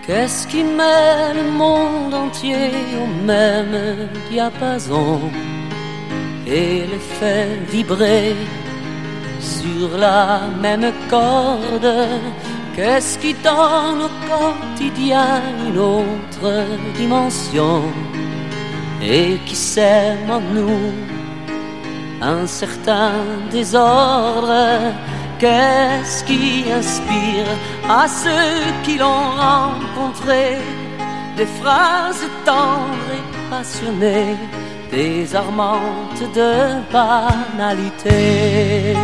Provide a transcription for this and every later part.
Qu'est-ce qui met le monde entier au même diapason et les fait vibrer sur la même corde? Qu'est-ce qui donne au quotidien une autre dimension et qui sème en nous un certain désordre? Qu'est-ce qui inspire à ceux qui l'ont rencontré des phrases tendres et passionnées, désarmantes de banalité?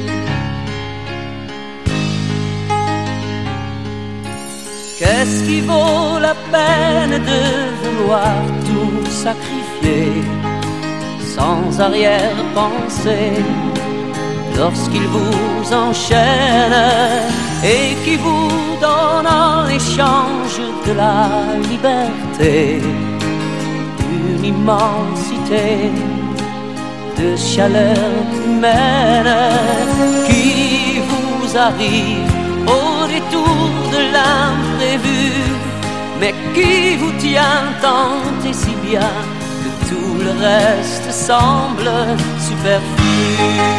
Qu'est-ce qui vaut la peine de vouloir tout sacrifier sans arrière-pensée lorsqu'il vous enchaîne et qui vous donne en échange de la liberté une immensité de chaleur humaine qui vous arrive au détour de l'imprévu, mais qui vous tient tant et si bien que tout le reste semble superflu.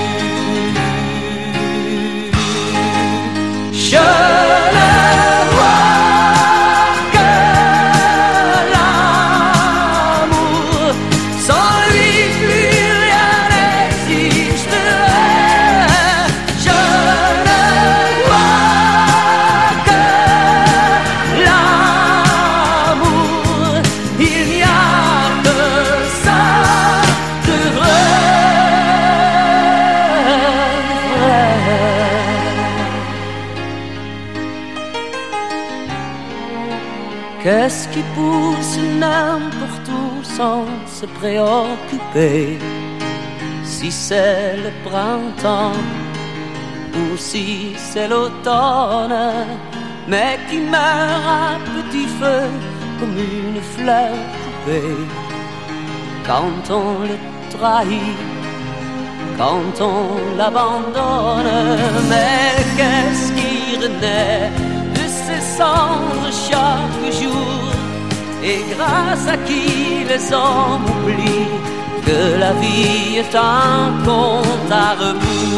Je ne vois que l'amour, sans lui plus rien n'existerait. Je ne vois que l'amour, il n'y a que ça de vrai. Qu'est-ce qui pousse n'importe où sans se préoccuper si c'est le printemps ou si c'est l'automne, mais qui meurt à petit feu comme une fleur coupée quand on le trahit, quand on l'abandonne? Mais qu'est-ce qui renaît de ses cendres chaque jour, et grâce à qui les hommes oublient que la vie est un compte à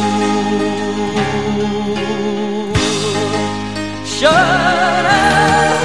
rebours? Je